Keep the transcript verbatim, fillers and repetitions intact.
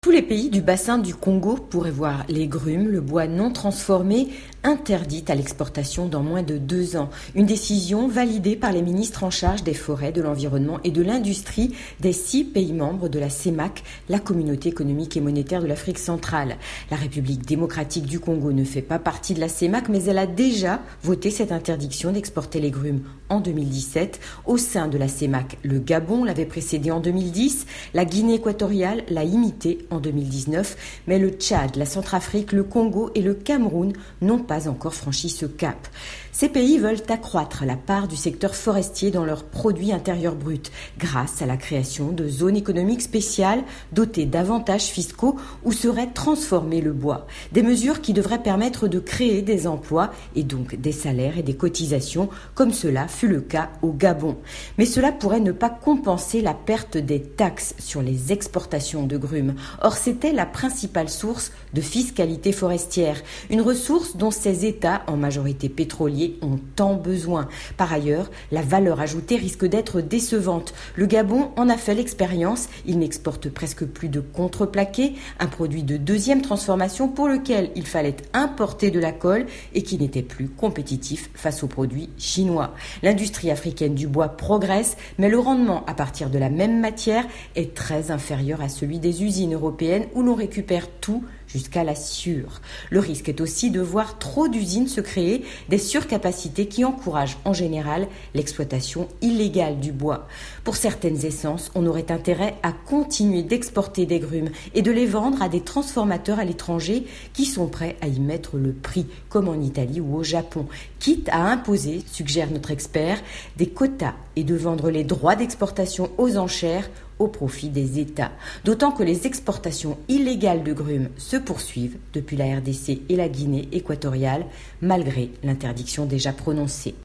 Tous les pays du bassin du Congo pourraient voir les grumes, le bois non transformé, interdite à l'exportation dans moins de deux ans. Une décision validée par les ministres en charge des forêts, de l'environnement et de l'industrie des six pays membres de la CEMAC, la Communauté économique et monétaire de l'Afrique centrale. La République démocratique du Congo ne fait pas partie de la CEMAC, mais elle a déjà voté cette interdiction d'exporter les grumes en deux mille dix-sept. Au sein de la CEMAC, le Gabon l'avait précédé en deux mille dix, la Guinée équatoriale l'a imité en deux mille dix-neuf, mais le Tchad, la Centrafrique, le Congo et le Cameroun n'ont pas encore franchi ce cap. Ces pays veulent accroître la part du secteur forestier dans leur produit intérieur brut grâce à la création de zones économiques spéciales dotées d'avantages fiscaux où serait transformé le bois. Des mesures qui devraient permettre de créer des emplois et donc des salaires et des cotisations comme cela fut le cas au Gabon. Mais cela pourrait ne pas compenser la perte des taxes sur les exportations de grumes. Or, c'était la principale source de fiscalité forestière, une ressource dont ces États, en majorité pétroliers, ont tant besoin. Par ailleurs, la valeur ajoutée risque d'être décevante. Le Gabon en a fait l'expérience. Il n'exporte presque plus de contreplaqué, un produit de deuxième transformation pour lequel il fallait importer de la colle et qui n'était plus compétitif face aux produits chinois. L'industrie africaine du bois progresse, mais le rendement à partir de la même matière est très inférieur à celui des usines européennes où l'on récupère tout jusqu'à la sciure. Le risque est aussi de voir trop d'usines se créer, des surcapacités qui encouragent en général l'exploitation illégale du bois. Pour certaines essences, on aurait intérêt à continuer d'exporter des grumes et de les vendre à des transformateurs à l'étranger qui sont prêts à y mettre le prix, comme en Italie ou au Japon, quitte à imposer, suggère notre expert, des quotas et de vendre les droits d'exportation aux enchères au profit des États. D'autant que les exportations illégales de grumes se poursuivent depuis la R D C et la Guinée équatoriale, malgré l'interdiction déjà prononcée.